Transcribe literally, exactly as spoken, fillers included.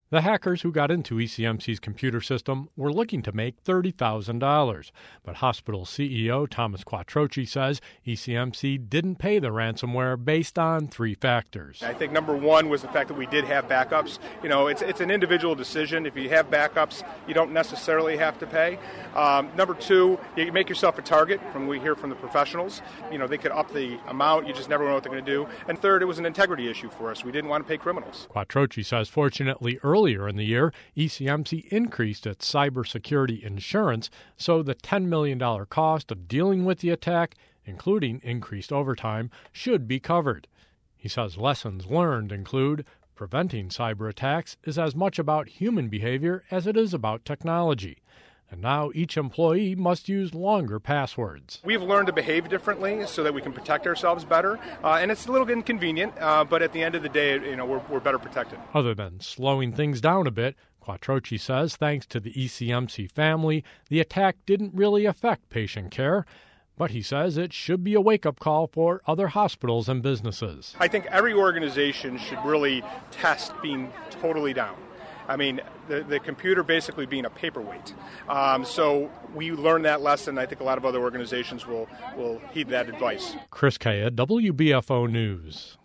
The hackers who got into E C M C's computer system were looking to make thirty thousand dollars, but hospital C E O Thomas Quattrochi says E C M C didn't pay the ransomware based on three factors. I think number one was the fact that we did have backups. You know, it's it's an individual decision. If you have backups, you don't necessarily have to pay. Um, number two, you make yourself a target. From we hear from the professionals, you know, they could up the amount. You just never know what they're going to do. And third, it was an integrity issue for us. We didn't want to pay criminals. Quattrochi says, fortunately, early Earlier in the year, E C M C increased its cybersecurity insurance, so the ten million dollars cost of dealing with the attack, including increased overtime, should be covered. He says lessons learned include preventing cyber attacks is as much about human behavior as it is about technology. And now each employee must use longer passwords. We've learned to behave differently so that we can protect ourselves better. Uh, and it's a little inconvenient, uh, but at the end of the day, you know, we're, we're better protected. Other than slowing things down a bit, Quattrochi says thanks to the E C M C family, the attack didn't really affect patient care. But he says it should be a wake-up call for other hospitals and businesses. I think every organization should really test being totally down. I mean, the, the computer basically being a paperweight. Um, so we learned that lesson. I think a lot of other organizations will, will heed that advice. Chris Kaya, W B F O News.